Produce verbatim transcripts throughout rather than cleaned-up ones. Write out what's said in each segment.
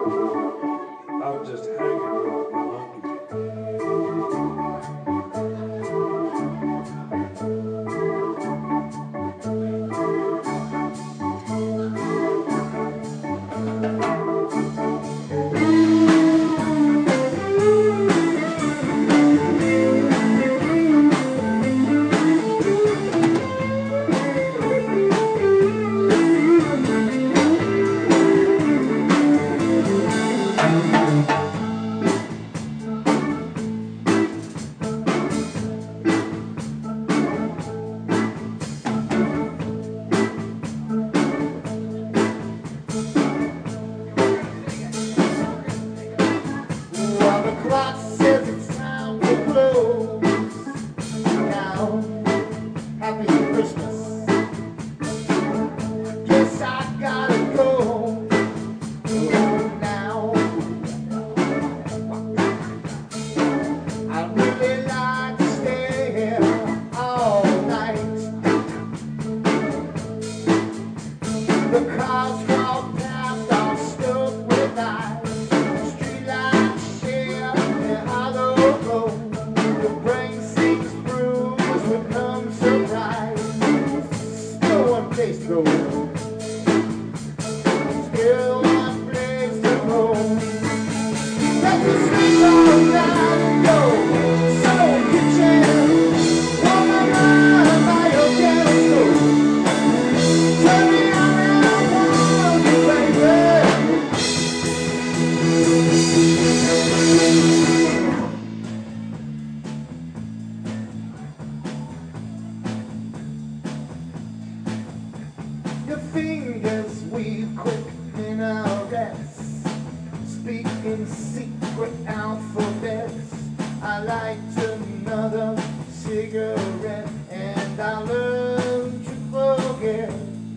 I'm just hanging with my monkey. Well, the clock says it's time to close now. Happy Christmas. Guess I gotta go now. I'd really like to stay here all night. The cars crawl past, all stuck with ice. Place to go. Still one place to go. Let me sleep all night and go. So kitchen, warm my mind by your candle. Turn me on and I want you, baby. Your fingers weave quick in our dress, speak in secret alphabets. I light another cigarette and I learn to forget.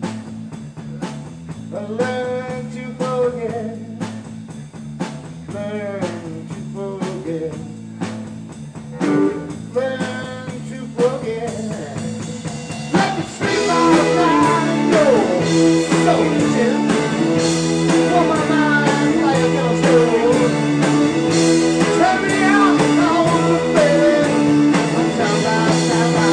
I learn to forget. Learn to forget. Learn to forget. Let me sleep all night. So gentle, warm my mind like a chemical. Turn me out, oh baby. Time by time.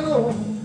go.